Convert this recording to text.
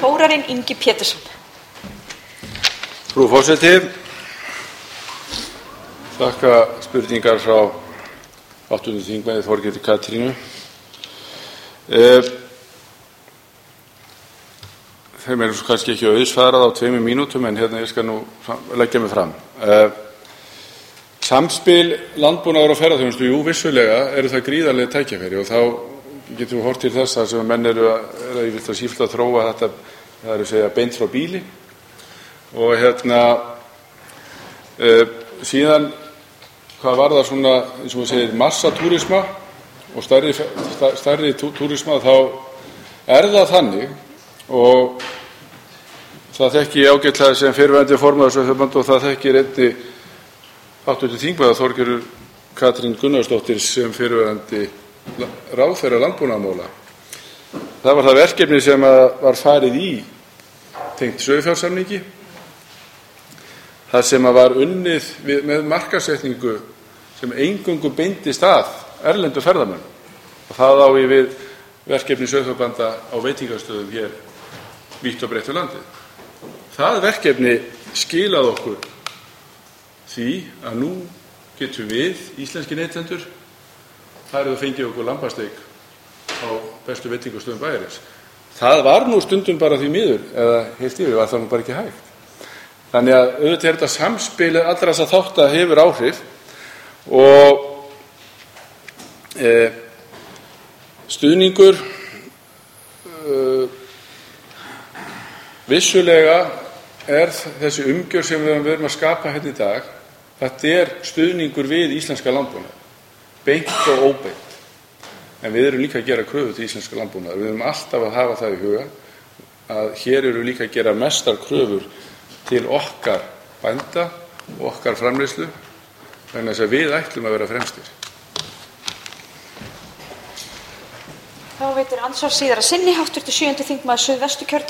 Þórarinn Ingi Pétursson. Frú forseti, þakka spurningar frá hv. þingmanni Þorgerði Katrínu. Þeim kannski ekki auðsvarað á 2 mínútum en ég skal nú leggja mig fram. Samspil landbúnaðar og ferðaþjónustu, jú, vissulega eru það gríðarleg tækifæri og þá getum við horft til þess að sem menn eru að sífellt að þróa þetta, það er að segja beint frá bíli og síðan hvað varðar svona, eins og maður segir, massatúrisma og stærri túrisma, þá það þannig og það þekki ég ágætlega sem fyrrverandi formaður Sauðfjárbænda og það þekkir einnig hv. þingmaður Þorgerður Katrín Gunnarsdóttir sem fyrrverandi ráðherra landbúnaðarmála. Það var það verkefni sem var farið í tengt sauðfjársamningi, þar sem var unnið með markaðssetningu sem eingöngu beindist að erlendu ferðamönnum og það á við verkefni Sauðfjárbænda á veitingastöðum hér vítt og breitt um landið. Það verkefni skilaði okkur því að nú getum við, íslenskir neytendur, farið og fengið okkur lambasteik á bestu veitingastöðum bæjarins. Það var nú stundum bara því miður, eða heilt yfir var það nú bara ekki hægt. Þannig að auðvitað þetta samspil allra þessa þátta hefur áhrif og stuðningur vissulega þessi umgjörð sem við erum að skapa hérna í dag, þetta stuðningur við íslenska landbúnað, beint og óbeint. En við erum líka að gera kröfu til íslenska landbúnaðar. Við erum alltaf að hafa það í huga að hér eru líka að gera mestar kröfur til okkar bænda og okkar framleiðslu vegna þess að við ætlum að vera fremstir. Þá veitir andsvar síðara sinni hv. 7. þingmaður Suðvesturkjördæmis